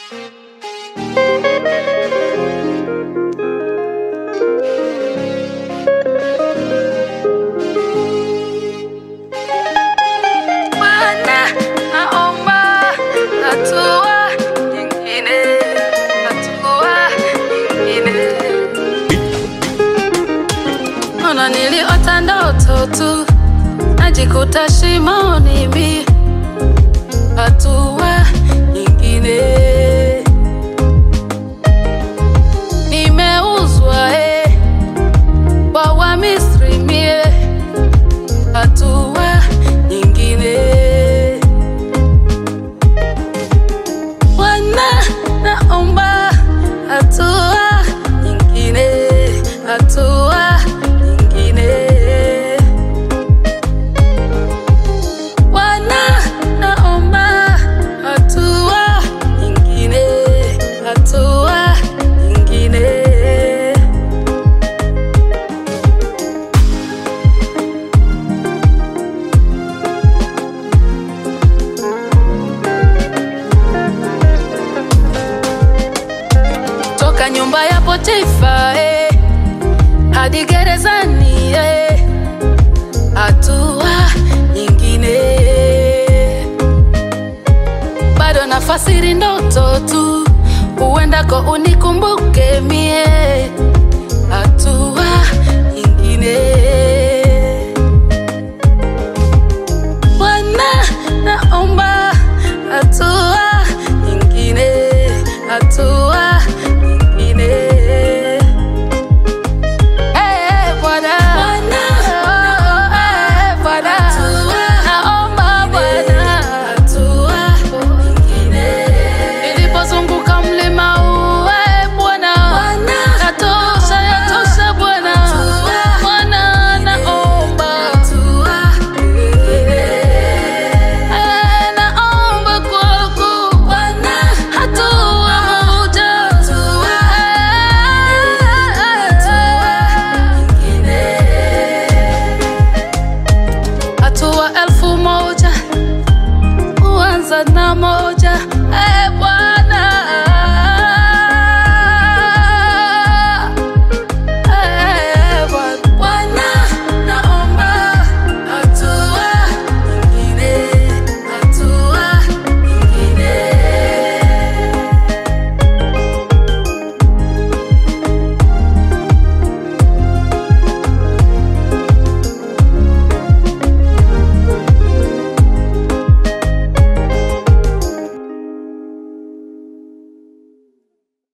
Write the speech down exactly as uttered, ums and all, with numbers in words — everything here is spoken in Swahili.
Niliota ndoto tu, najikuta shimoni mimi, hatua nyingine. Nimeuzwa eh, kwa Wamisri mie, hatua nyingine. Bwana naomba hatua nyingine, hatua nyumba ya Potifa eh, hadi gerezani eh, hatua nyingine. Bado nafasiri ndoto tu, uenda ko unikumbuke mie, hatua